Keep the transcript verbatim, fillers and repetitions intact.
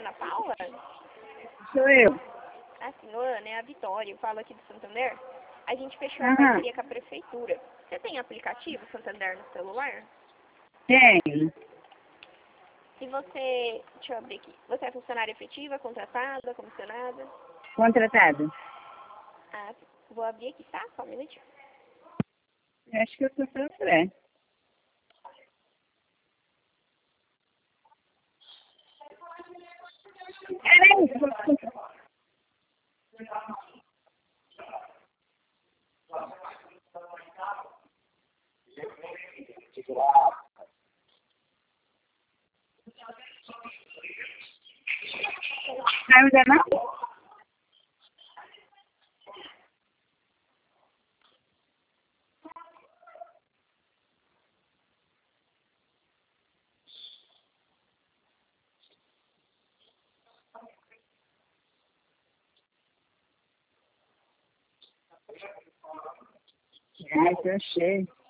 Ana Paula? Sou eu. Assim, Ana, é a Vitória, eu falo aqui do Santander. A gente fechou a Aham. parceria com a prefeitura. Você tem aplicativo Santander no celular? Tenho. E você, deixa eu abrir aqui, você é funcionária efetiva, contratada, comissionada? Contratado. Ah, vou abrir aqui, tá? Só um minutinho. Acho que eu sou Sofré. Peraí. Vai me dar não? Ai, tô cheio.